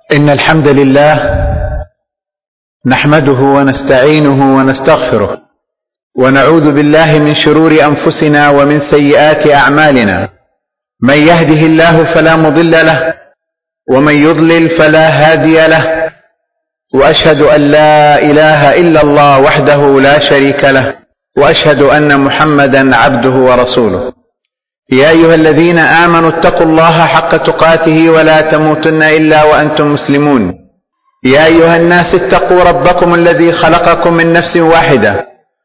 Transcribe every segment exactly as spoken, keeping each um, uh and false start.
إن الحمد لله نحمده ونستعينه ونستغفره ونعوذ بالله من شرور أنفسنا ومن سيئات أعمالنا. من يهده الله فلا مضل له ومن يضلل فلا هادي له، وأشهد أن لا إله إلا الله وحده لا شريك له، وأشهد أن محمدا عبده ورسوله. يا أيها الذين آمنوا اتقوا الله حق تقاته ولا تموتن إلا وأنتم مسلمون. يا أيها الناس اتقوا ربكم الذي خلقكم من نفس واحدة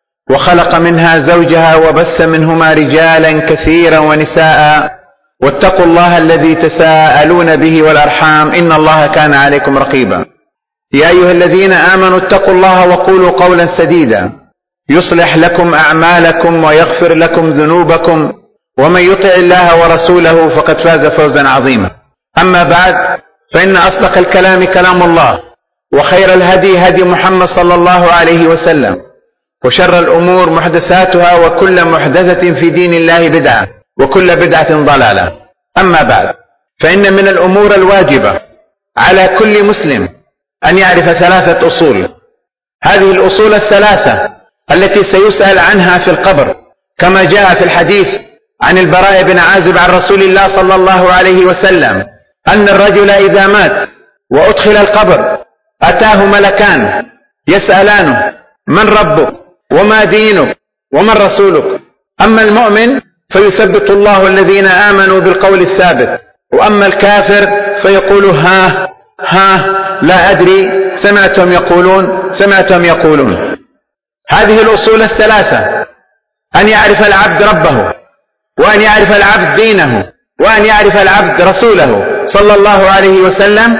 وخلق منها زوجها وبث منهما رجالا كثيرا ونساء، واتقوا الله الذي تساءلون به والأرحام إن الله كان عليكم رقيبا. يا أيها الذين آمنوا اتقوا الله وقولوا قولا سديدا يصلح لكم أعمالكم ويغفر لكم ذنوبكم، ومن يطع الله ورسوله فقد فاز فوزا عظيما. أما بعد، فإن أصدق الكلام كلام الله، وخير الهدي هدي محمد صلى الله عليه وسلم، وشر الأمور محدثاتها، وكل محدثة في دين الله بدعة، وكل بدعة ضلالة. أما بعد، فإن من الأمور الواجبة على كل مسلم أن يعرف ثلاثة أصول. هذه الأصول الثلاثة التي سيسأل عنها في القبر، كما جاء في الحديث عن البراء بن عازب عن رسول الله صلى الله عليه وسلم أن الرجل إذا مات وأدخل القبر أتاه ملكان يسألانه: من ربك وما دينك ومن رسولك؟ أما المؤمن فيثبت الله الذين آمنوا بالقول الثابت، وأما الكافر فيقول ها ها لا أدري سمعتهم يقولون سمعتهم يقولون. هذه الأصول الثلاثة: أن يعرف العبد ربه، وأن يعرف العبد دينه، وأن يعرف العبد رسوله صلى الله عليه وسلم،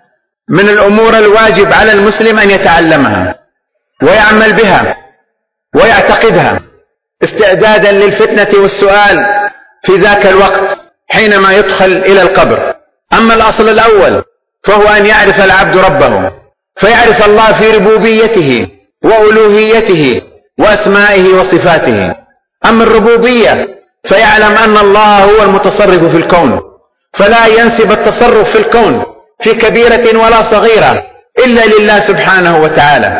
من الأمور الواجب على المسلم أن يتعلمها ويعمل بها ويعتقدها استعدادا للفتنة والسؤال في ذاك الوقت حينما يدخل إلى القبر. أما الأصل الأول فهو أن يعرف العبد ربه، فيعرف الله في ربوبيته وألوهيته وأسمائه وصفاته. أما الربوبية فيعلم أن الله هو المتصرف في الكون، فلا ينسب التصرف في الكون في كبيرة ولا صغيرة إلا لله سبحانه وتعالى،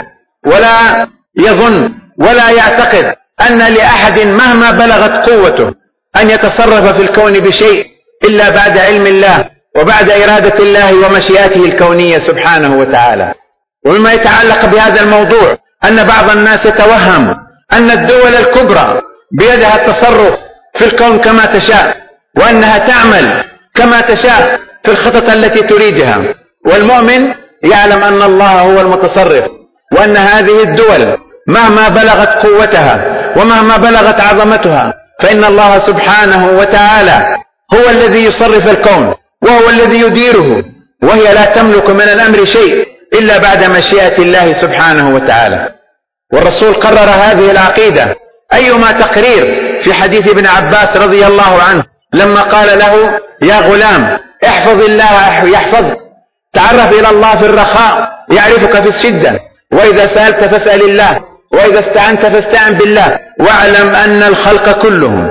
ولا يظن ولا يعتقد أن لأحد مهما بلغت قوته أن يتصرف في الكون بشيء إلا بعد علم الله وبعد إرادة الله ومشيئته الكونية سبحانه وتعالى. ومما يتعلق بهذا الموضوع أن بعض الناس يتوهم أن الدول الكبرى بيدها التصرف في الكون كما تشاء، وأنها تعمل كما تشاء في الخطط التي تريدها. والمؤمن يعلم أن الله هو المتصرف، وأن هذه الدول مهما بلغت قوتها ومهما بلغت عظمتها فإن الله سبحانه وتعالى هو الذي يصرف الكون وهو الذي يديره، وهي لا تملك من الأمر شيء إلا بعد مشيئة الله سبحانه وتعالى. والرسول قرر هذه العقيدة أيما تقرير في حديث ابن عباس رضي الله عنه لما قال له: يا غلام احفظ الله يحفظك، تعرف إلى الله في الرخاء يعرفك في الشدة، وإذا سألت فاسأل الله، وإذا استعنت فاستعن بالله، واعلم أن الخلق كلهم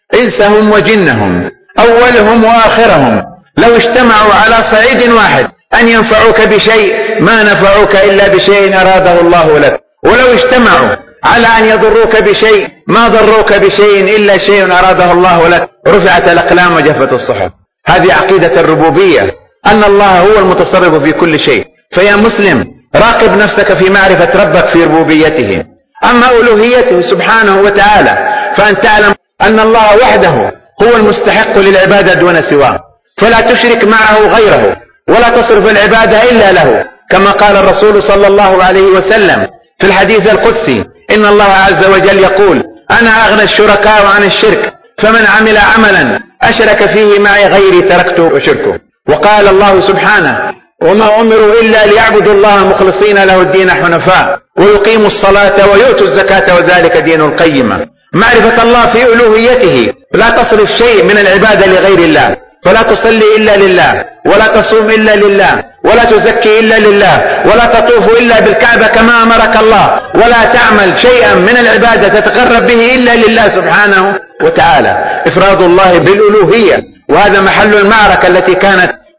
إنسهم وجنهم أولهم وآخرهم لو اجتمعوا على صعيد واحد أن ينفعوك بشيء ما نفعوك إلا بشيء أراده الله لك، ولو اجتمعوا على أن يضروك بشيء ما ضروك بشيء إلا شيء أراده الله لك، رفعت الأقلام وجفت الصحف. هذه عقيدة الربوبية، أن الله هو المتصرف في كل شيء. فيا مسلم راقب نفسك في معرفة ربك في ربوبيته. أما ألوهيته سبحانه وتعالى فأن تعلم أن الله وحده هو المستحق للعبادة دون سواه، فلا تشرك معه غيره، ولا تصرف العبادة إلا له، كما قال الرسول صلى الله عليه وسلم في الحديث القدسي: إن الله عز وجل يقول: أنا أغنى الشركاء عن الشرك، فمن عمل عملا أشرك فيه معي غيري تركته وشركه. وقال الله سبحانه: وما أمروا إلا ليعبدوا الله مخلصين له الدين حنفاء ويقيموا الصلاة ويؤتوا الزكاة وذلك دين القيمة. معرفة الله في ألوهيته، لا تصرف شيء من العبادة لغير الله، فلا تصلي إلا لله، ولا تصوم إلا لله، ولا تزكي إلا لله، ولا تطوف إلا بالكعبة كما أمرك الله، ولا تعمل شيئا من العبادة تتقرب به إلا لله سبحانه وتعالى. إفراد الله بالألوهية، وهذا محل المعركة التي كانت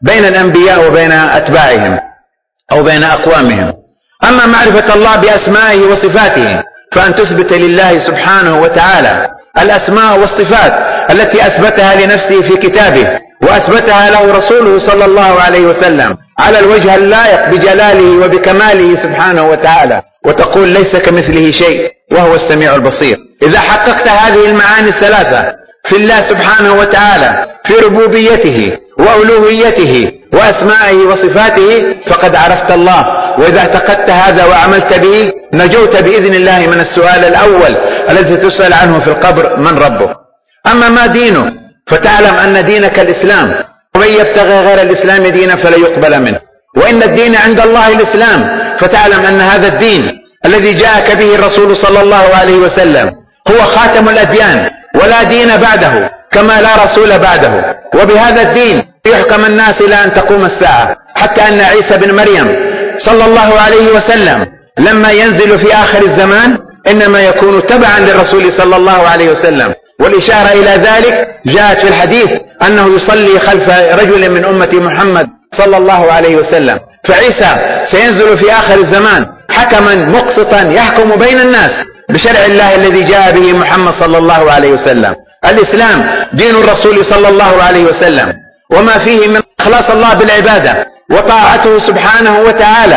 بين الأنبياء وبين أتباعهم أو بين أقوامهم. أما معرفة الله بأسمائه وصفاته فأن تثبت لله سبحانه وتعالى الأسماء والصفات التي أثبتها لنفسه في كتابه وأثبتها له رسوله صلى الله عليه وسلم على الوجه اللائق بجلاله وبكماله سبحانه وتعالى، وتقول ليس كمثله شيء وهو السميع البصير. إذا حققت هذه المعاني الثلاثة في الله سبحانه وتعالى في ربوبيته وألوهيته وأسمائه وصفاته فقد عرفت الله، وإذا اعتقدت هذا وعملت به نجوت بإذن الله من السؤال الأول الذي تسأل عنه في القبر: من ربك؟ أما ما دينه فتعلم أن دينك الإسلام، ومن يبتغي غير الإسلام دينا فلا يقبل منه، وإن الدين عند الله الإسلام، فتعلم أن هذا الدين الذي جاءك به الرسول صلى الله عليه وسلم هو خاتم الأديان ولا دين بعده كما لا رسول بعده، وبهذا الدين يحكم الناس إلى أن تقوم الساعة، حتى أن عيسى بن مريم صلى الله عليه وسلم لما ينزل في آخر الزمان إنما يكون تبعا للرسول صلى الله عليه وسلم، والإشارة إلى ذلك جاءت في الحديث أنه يصلي خلف رجل من أمة محمد صلى الله عليه وسلم. فعيسى سينزل في آخر الزمان حكما مقسطا يحكم بين الناس بشرع الله الذي جاء به محمد صلى الله عليه وسلم. الإسلام دين الرسول صلى الله عليه وسلم، وما فيه من إخلاص الله بالعبادة وطاعته سبحانه وتعالى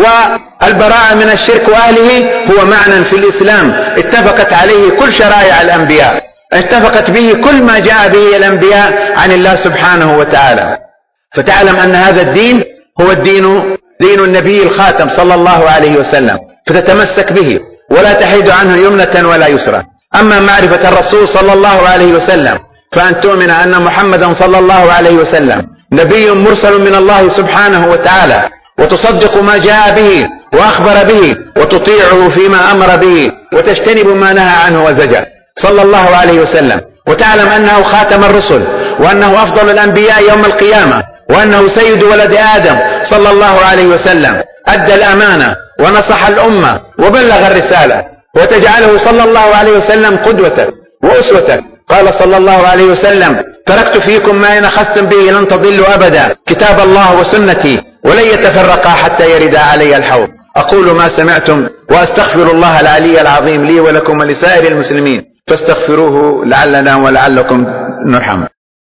والبراءة من الشرك وأهله هو معنى في الإسلام اتفقت عليه كل شرائع الأنبياء، اتفقت به كل ما جاء به الأنبياء عن الله سبحانه وتعالى. فتعلم أن هذا الدين هو الدين دين النبي الخاتم صلى الله عليه وسلم، فتتمسك به ولا تحيد عنه يمنة ولا يسرى. أما معرفة الرسول صلى الله عليه وسلم فأن تؤمن أن محمدا صلى الله عليه وسلم نبي مرسل من الله سبحانه وتعالى، وتصدق ما جاء به وأخبر به، وتطيعه فيما أمر به، وتجتنب ما نهى عنه وزجر صلى الله عليه وسلم، وتعلم أنه خاتم الرسل، وأنه أفضل الأنبياء يوم القيامة، وأنه سيد ولد آدم صلى الله عليه وسلم، أدى الأمانة ونصح الأمة وبلغ الرسالة، وتجعله صلى الله عليه وسلم قدوة وأسوة. قال صلى الله عليه وسلم: تركت فيكم ما إن أخذتم به لن تضلوا أبدا، كتاب الله وسنتي ولن يتفرقا حتى يرد علي الحوض. أقول ما سمعتم وأستغفر الله العلي العظيم لي ولكم ولسائر المسلمين فاستغفروه لعلنا ولعلكم نرحم.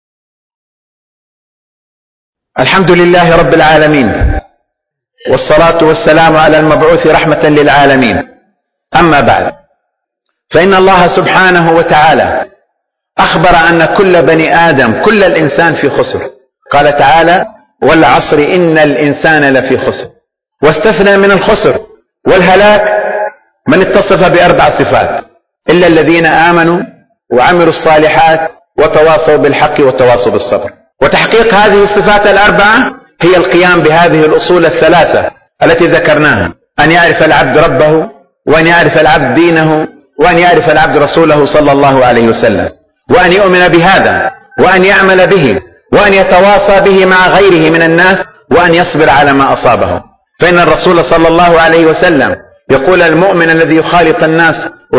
الحمد لله رب العالمين، والصلاة والسلام على المبعوث رحمة للعالمين. أما بعد، فإن الله سبحانه وتعالى أخبر أن كل بني آدم كل الإنسان في خسر. قال تعالى: والعصر إن الإنسان لفي خسر. واستثنى من الخسر والهلاك من اتصف بأربع صفات: إلا الذين آمنوا وعملوا الصالحات وتواصوا بالحق وتواصوا بالصبر. وتحقيق هذه الصفات الأربعة هي القيام بهذه الأصول الثلاثة التي ذكرناها: أن يعرف العبد ربه، وأن يعرف العبد دينه، وأن يعرف العبد رسوله صلى الله عليه وسلم، وأن يؤمن بهذا، وأن يعمل به، وأن يتواصى به مع غيره من الناس، وأن يصبر على ما أصابه. فإن الرسول صلى الله عليه وسلم يقول: المؤمن الذي يخالط الناس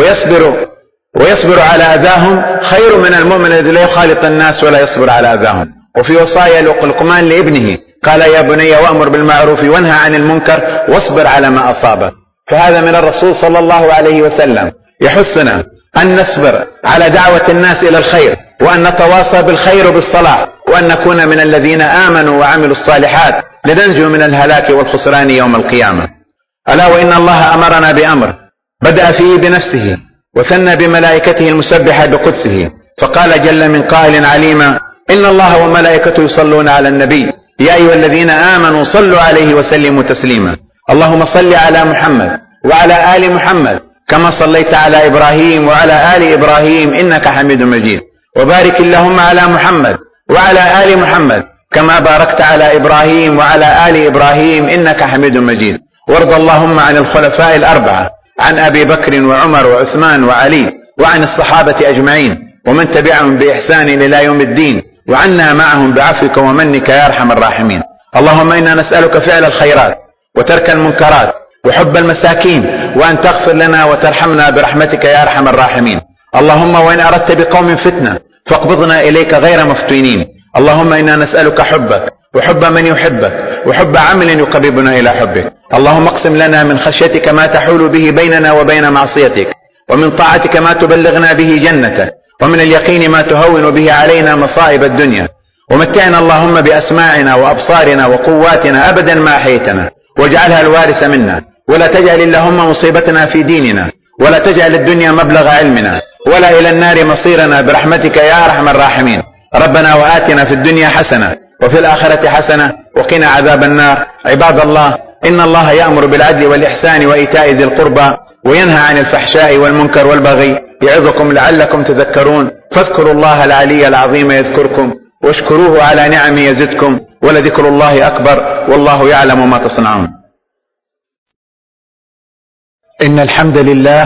ويصبر ويصبر على أذاهم خير من المؤمن الذي لا يخالط الناس ولا يصبر على أذاهم. وفي وصايا لقمان لابنه قال: يا بني وأمر بالمعروف وانهى عن المنكر واصبر على ما أصابه. فهذا من الرسول صلى الله عليه وسلم يحثنا أن نصبر على دعوة الناس إلى الخير، وأن نتواصى بالخير وبالصلاح، وأن نكون من الذين آمنوا وعملوا الصالحات لننجو من الهلاك والخسران يوم القيامة. ألا وإن الله أمرنا بأمر بدأ فيه بنفسه وثنى بملائكته المسبحة بقدسه، فقال جل من قائل عليما: إن الله وملائكته يصلون على النبي يا أيها الذين آمنوا صلوا عليه وسلموا تسليما. اللهم صل على محمد وعلى آل محمد كما صليت على إبراهيم وعلى آل إبراهيم إنك حميد مجيد، وبارك اللهم على محمد وعلى آل محمد كما باركت على إبراهيم وعلى آل إبراهيم إنك حميد مجيد. وارض اللهم عن الخلفاء الأربعة، عن أبي بكر وعمر وعثمان وعلي، وعن الصحابة أجمعين ومن تبعهم بإحسان إلى يوم الدين، وعنا معهم بعفوك ومنك يا أرحم الراحمين. اللهم إنا نسألك فعل الخيرات وترك المنكرات وحب المساكين، وأن تغفر لنا وترحمنا برحمتك يا أرحم الراحمين. اللهم وإن أردت بقوم فتنة فاقبضنا إليك غير مفتونين. اللهم إنا نسألك حبك وحب من يحبك وحب عمل يقربنا إلى حبك. اللهم اقسم لنا من خشيتك ما تحول به بيننا وبين معصيتك، ومن طاعتك ما تبلغنا به جنتك، ومن اليقين ما تهون به علينا مصائب الدنيا. ومتعنا اللهم بأسماعنا وأبصارنا وقواتنا أبدا ما أحييتنا، واجعلها الوارث منا، ولا تجعل اللهم مصيبتنا في ديننا، ولا تجعل الدنيا مبلغ علمنا، ولا إلى النار مصيرنا، برحمتك يا أرحم الراحمين. ربنا وآتنا في الدنيا حسنة وفي الآخرة حسنة وقنا عذاب النار. عباد الله، إن الله يأمر بالعدل والإحسان وإيتاء ذي القربى وينهى عن الفحشاء والمنكر والبغي، يعظكم لعلكم تذكرون. فاذكروا الله العلي العظيم يذكركم، واشكروه على نعمه يزدكم، ولذكر الله أكبر، والله يعلم ما تصنعون. إن الحمد لله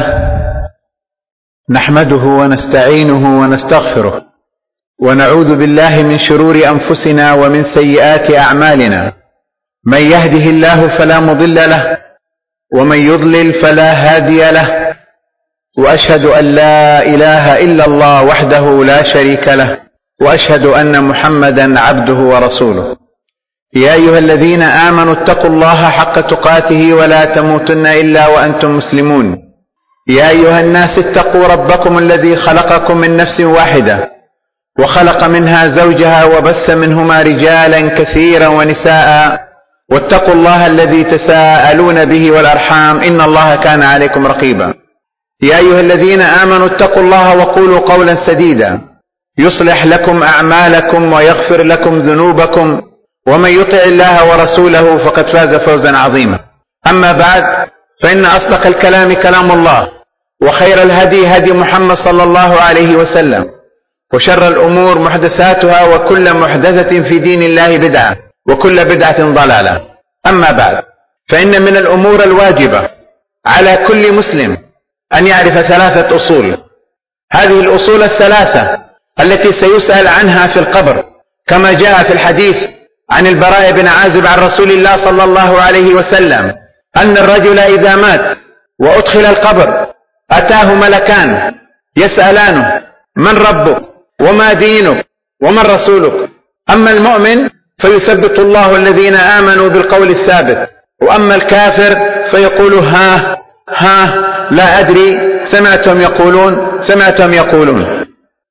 نحمده ونستعينه ونستغفره، ونعوذ بالله من شرور أنفسنا ومن سيئات أعمالنا. من يهده الله فلا مضل له، ومن يضلل فلا هادي له، وأشهد أن لا إله إلا الله وحده لا شريك له، وأشهد أن محمدا عبده ورسوله. يا أيها الذين آمنوا اتقوا الله حق تقاته ولا تموتن إلا وأنتم مسلمون. يا أيها الناس اتقوا ربكم الذي خلقكم من نفس واحدة، وخلق منها زوجها، وبث منهما رجالا كثيرا ونساء، واتقوا الله الذي تساءلون به والأرحام، إن الله كان عليكم رقيبا. يا أيها الذين آمنوا اتقوا الله وقولوا قولا سديدا يصلح لكم أعمالكم ويغفر لكم ذنوبكم، ومن يطع الله ورسوله فقد فاز فوزا عظيما. أما بعد، فإن أصدق الكلام كلام الله، وخير الهدي هدي محمد صلى الله عليه وسلم، وشر الأمور محدثاتها، وكل محدثة في دين الله بدعة، وكل بدعة ضلالة. أما بعد، فإن من الأمور الواجبة على كل مسلم أن يعرف ثلاثة أصول. هذه الأصول الثلاثة التي سيسأل عنها في القبر، كما جاء في الحديث عن البراء بن عازب عن رسول الله صلى الله عليه وسلم أن الرجل إذا مات وأدخل القبر أتاه ملكان يسألانه: من ربك؟ وما دينك؟ ومن رسولك؟ أما المؤمن فيثبت الله الذين آمنوا بالقول الثابت، وأما الكافر فيقول ها ها لا أدري، سمعتهم يقولون سمعتهم يقولون.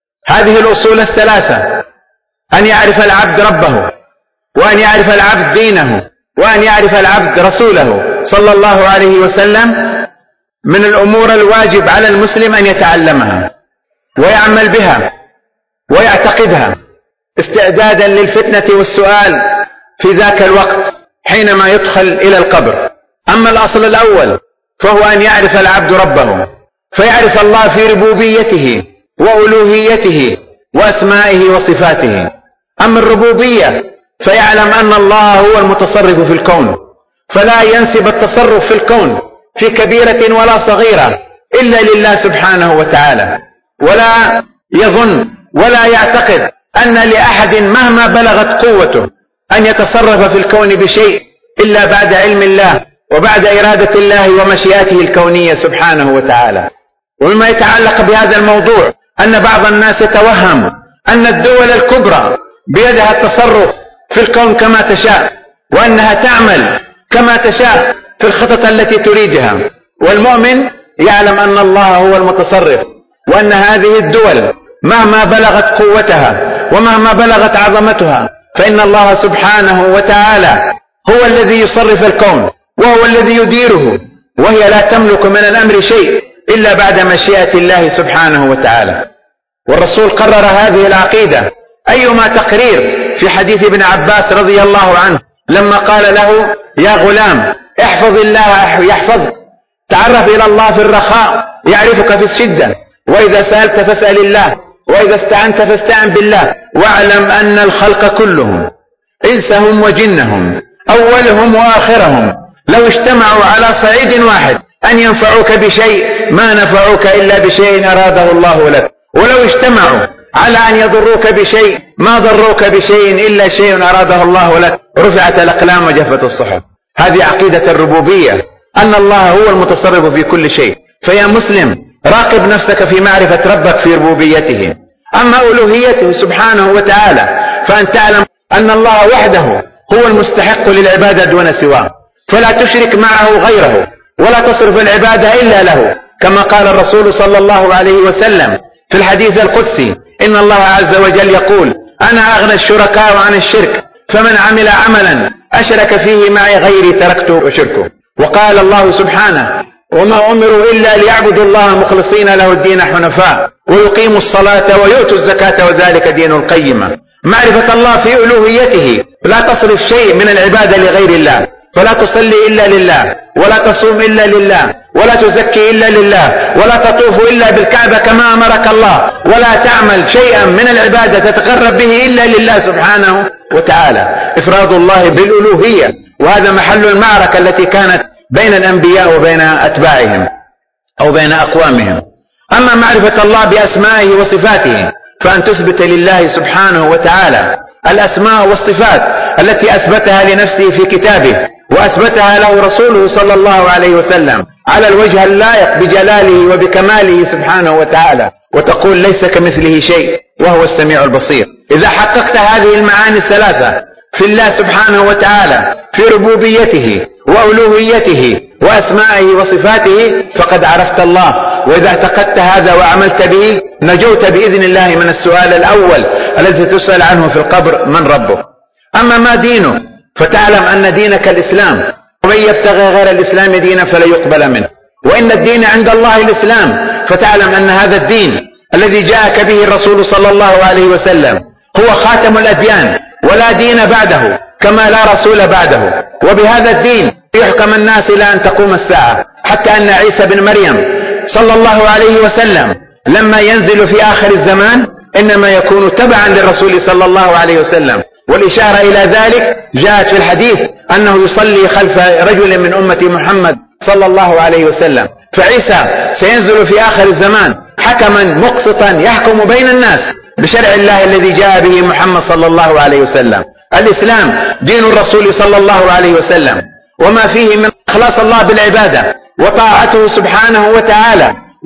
هذه الأصول الثلاثة: أن يعرف العبد ربه، وأن يعرف العبد دينه، وأن يعرف العبد رسوله صلى الله عليه وسلم، من الأمور الواجب على المسلم أن يتعلمها ويعمل بها ويعتقدها استعدادا للفتنة والسؤال في ذاك الوقت حينما يدخل إلى القبر. أما الأصل الأول فهو أن يعرف العبد ربه، فيعرف الله في ربوبيته وألوهيته وأسمائه وصفاته. أما الربوبية فيعلم أن الله هو المتصرف في الكون، فلا ينسب التصرف في الكون في كبيرة ولا صغيرة إلا لله سبحانه وتعالى، ولا يظن ولا يعتقد أن لأحد مهما بلغت قوته أن يتصرف في الكون بشيء إلا بعد علم الله وبعد إرادة الله ومشيئته الكونية سبحانه وتعالى. ومما يتعلق بهذا الموضوع أن بعض الناس يتوهم أن الدول الكبرى بيدها التصرف في الكون كما تشاء، وأنها تعمل كما تشاء في الخطط التي تريدها. والمؤمن يعلم أن الله هو المتصرف، وأن هذه الدول مهما بلغت قوتها ومهما بلغت عظمتها فإن الله سبحانه وتعالى هو الذي يصرف الكون وهو الذي يديره، وهي لا تملك من الأمر شيء إلا بعد مشيئة الله سبحانه وتعالى. والرسول قرر هذه العقيدة أيما تقرير في حديث ابن عباس رضي الله عنه لما قال له: يا غلام احفظ الله يحفظك، تعرف إلى الله في الرخاء يعرفك في الشدة، وإذا سألت فاسأل الله، وإذا استعنت فاستعن بالله، واعلم أن الخلق كلهم إنسهم وجنهم أولهم وآخرهم لو اجتمعوا على صعيد واحد أن ينفعوك بشيء ما نفعوك إلا بشيء أراده الله لك، ولو اجتمعوا على أن يضروك بشيء ما ضروك بشيء إلا شيء أراده الله لك، رفعت الأقلام وجفت الصحف. هذه عقيدة الربوبية، أن الله هو المتصرف في كل شيء. فيا مسلم راقب نفسك في معرفة ربك في ربوبيته. أما ألوهيته سبحانه وتعالى فأن تعلم أن الله وحده هو المستحق للعبادة دون سواه، فلا تشرك معه غيره ولا تصرف العبادة إلا له، كما قال الرسول صلى الله عليه وسلم في الحديث القدسي: إن الله عز وجل يقول: أنا أغنى الشركاء عن الشرك، فمن عمل عملا أشرك فيه معي غيري تركته وشركه. وقال الله سبحانه: وما أمروا إلا ليعبدوا الله مخلصين له الدين حنفاء ويقيموا الصلاة ويؤتوا الزكاة وذلك دين القيمة. معرفة الله في ألوهيته، لا تصرف شيء من العبادة لغير الله، فلا تصلي إلا لله، ولا تصوم إلا لله، ولا تزكي إلا لله، ولا تطوف إلا بالكعبة كما أمرك الله، ولا تعمل شيئا من العبادة تتقرب به إلا لله سبحانه وتعالى. إفراد الله بالألوهية، وهذا محل المعركة التي كانت بين الأنبياء وبين أتباعهم أو بين أقوامهم. أما معرفة الله بأسمائه وصفاته، فأن تثبت لله سبحانه وتعالى الأسماء والصفات التي أثبتها لنفسه في كتابه وأثبتها له رسوله صلى الله عليه وسلم على الوجه اللائق بجلاله وبكماله سبحانه وتعالى، وتقول: ليس كمثله شيء وهو السميع البصير. إذا حققت هذه المعاني الثلاثة في الله سبحانه وتعالى، في ربوبيته وألوهيته وأسمائه وصفاته، فقد عرفت الله. وإذا اعتقدت هذا وعملت به، نجوت بإذن الله من السؤال الأول الذي تسأل عنه في القبر: من ربك؟ أما ما دينه، فتعلم أن دينك الإسلام، ومن يبتغي غير الإسلام دينا فلا يقبل منه، وإن الدين عند الله الإسلام، فتعلم أن هذا الدين الذي جاءك به الرسول صلى الله عليه وسلم هو خاتم الأديان، ولا دين بعده كما لا رسول بعده. وبهذا الدين يحكم الناس إلى أن تقوم الساعة، حتى أن عيسى بن مريم صلى الله عليه وسلم لما ينزل في آخر الزمان إنما يكون تبعا للرسول صلى الله عليه وسلم. والإشارة إلى ذلك جاءت في الحديث أنه يصلي خلف رجل من أمة محمد صلى الله عليه وسلم. فعيسى سينزل في آخر الزمان حكما مقسطا يحكم بين الناس بشرع الله الذي جاء به محمد صلى الله عليه وسلم. الإسلام دين الرسول صلى الله عليه وسلم، وما فيه من إخلاص الله بالعبادة وطاعته سبحانه وتعالى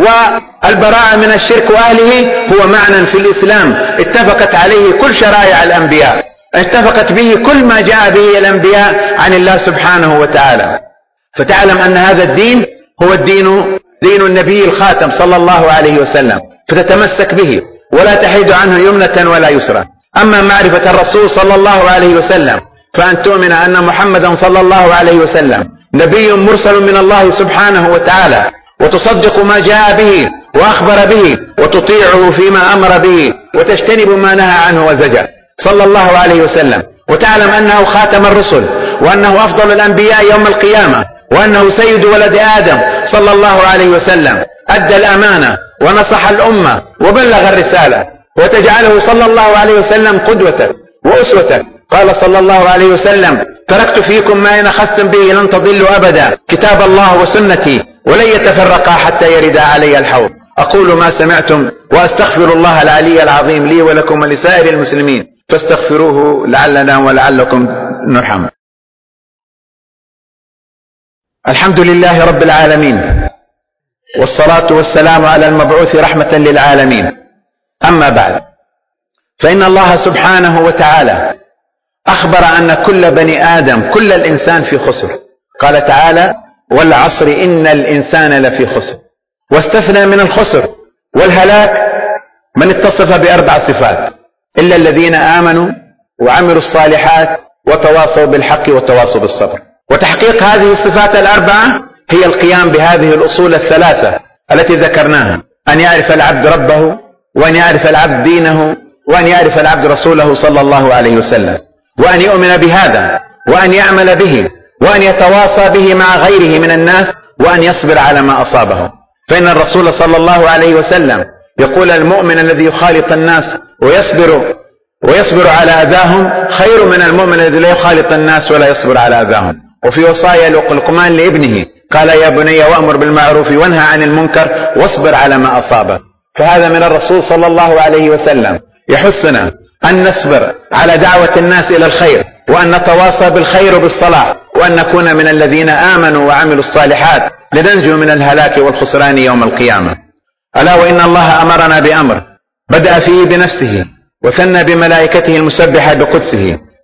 والبراءة من الشرك وأهله هو معنى في الإسلام اتفقت عليه كل شرائع الأنبياء، اتفقت به كل ما جاء به الأنبياء عن الله سبحانه وتعالى. فتعلم أن هذا الدين هو الدين دين النبي الخاتم صلى الله عليه وسلم، فتتمسك به ولا تحيد عنه يمنة ولا يسرى. أما معرفة الرسول صلى الله عليه وسلم، فأن تؤمن أن محمدا صلى الله عليه وسلم نبي مرسل من الله سبحانه وتعالى، وتصدق ما جاء به وأخبر به، وتطيعه فيما أمر به، وتجتنب ما نهى عنه وزجر صلى الله عليه وسلم. وتعلم أنه خاتم الرسل، وأنه أفضل الأنبياء يوم القيامة، وأنه سيد ولد آدم صلى الله عليه وسلم، أدى الأمانة ونصح الأمة وبلغ الرسالة، وتجعله صلى الله عليه وسلم قدوة وأسوة. قال صلى الله عليه وسلم: تركت فيكم ما إن أخذتم به لن تضلوا أبدا، كتاب الله وسنتي، ولن يتفرقا حتى يرد علي الحوض. أقول ما سمعتم وأستغفر الله العلي العظيم لي ولكم ولسائر المسلمين، فاستغفروه لعلنا ولعلكم نرحم. الحمد لله رب العالمين، والصلاة والسلام على المبعوث رحمة للعالمين. أما بعد، فإن الله سبحانه وتعالى أخبر أن كل بني آدم، كل الإنسان في خسر. قال تعالى: والعصر إن الإنسان لفي خسر. واستثنى من الخسر والهلاك من اتصف بأربع صفات: إلا الذين آمنوا وعملوا الصالحات وتواصوا بالحق وتواصوا بالصبر. وتحقيق هذه الصفات الأربعة هي القيام بهذه الأصول الثلاثة التي ذكرناها: أن يعرف العبد ربه، وأن يعرف العبد دينه، وأن يعرف العبد رسوله صلى الله عليه وسلم، وأن يؤمن بهذا، وأن يعمل به، وأن يتواصى به مع غيره من الناس، وأن يصبر على ما أصابه. فإن الرسول صلى الله عليه وسلم يقول: المؤمن الذي يخالط الناس ويصبر ويصبر على أذاهم خير من المؤمن الذي لا يخالط الناس ولا يصبر على أذاهم. وفي وصايا لقمان لابنه قال: يا بني وأمر بالمعروف وانهى عن المنكر واصبر على ما أصابك. فهذا من الرسول صلى الله عليه وسلم يحثنا أن نصبر على دعوة الناس إلى الخير، وأن نتواصى بالخير وبالصلاح، وأن نكون من الذين آمنوا وعملوا الصالحات لننجو من الهلاك والخسران يوم القيامة. ألا وإن الله أمرنا بأمر بدأ فيه بنفسه، وثنى بملائكته المسبحة بقدسه،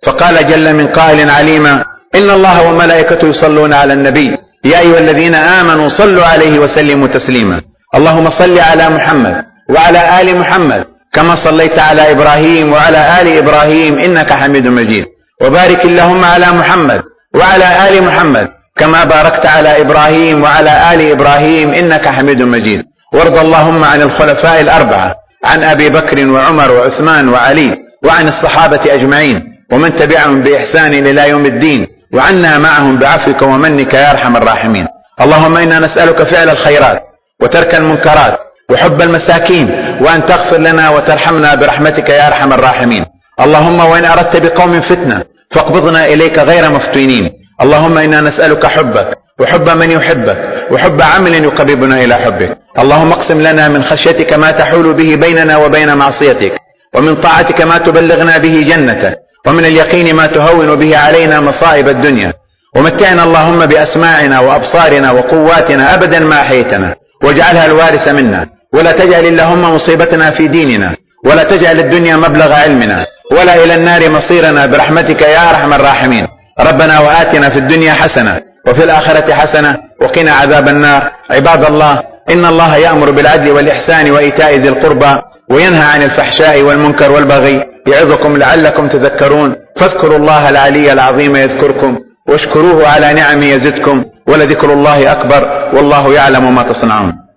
فقال جل من قائل عليما: إن الله وملائكته يصلون على النبي يا أيها الذين آمنوا صلوا عليه وسلموا تسليما. اللهم صل على محمد وعلى آل محمد كما صليت على إبراهيم وعلى آل إبراهيم إنك حميد مجيد، وبارك اللهم على محمد وعلى آل محمد كما باركت على إبراهيم وعلى آل إبراهيم إنك حميد مجيد. وارض اللهم عن الخلفاء الأربعة، عن أبي بكر وعمر وعثمان وعلي، وعن الصحابة أجمعين ومن تبعهم بإحسان إلى يوم الدين، وعنا معهم بعفوك ومنك يا أرحم الراحمين. اللهم إنا نسألك فعل الخيرات وترك المنكرات وحب المساكين، وأن تغفر لنا وترحمنا برحمتك يا أرحم الراحمين. اللهم وإن أردت بقوم فتنة فاقبضنا إليك غير مفتونين. اللهم إنا نسألك حبك وحب من يحبك وحب عمل يقربنا إلى حبك. اللهم اقسم لنا من خشيتك ما تحول به بيننا وبين معصيتك، ومن طاعتك ما تبلغنا به جنتك، ومن اليقين ما تهون به علينا مصائب الدنيا. ومتعنا اللهم بأسماعنا وأبصارنا وقواتنا أبدا ما أحييتنا، واجعلها الوارث منا، ولا تجعل اللهم مصيبتنا في ديننا، ولا تجعل الدنيا مبلغ علمنا، ولا إلى النار مصيرنا برحمتك يا أرحم الراحمين. ربنا وآتنا في الدنيا حسنة وفي الآخرة حسنة وقنا عذاب النار. عباد الله، إن الله يأمر بالعدل والإحسان وإيتاء ذي القربى وينهى عن الفحشاء والمنكر والبغي، يعظكم لعلكم تذكرون. فاذكروا الله العلي العظيم يذكركم، واشكروه على نعمه يزدكم، ولذكر الله أكبر، والله يعلم ما تصنعون.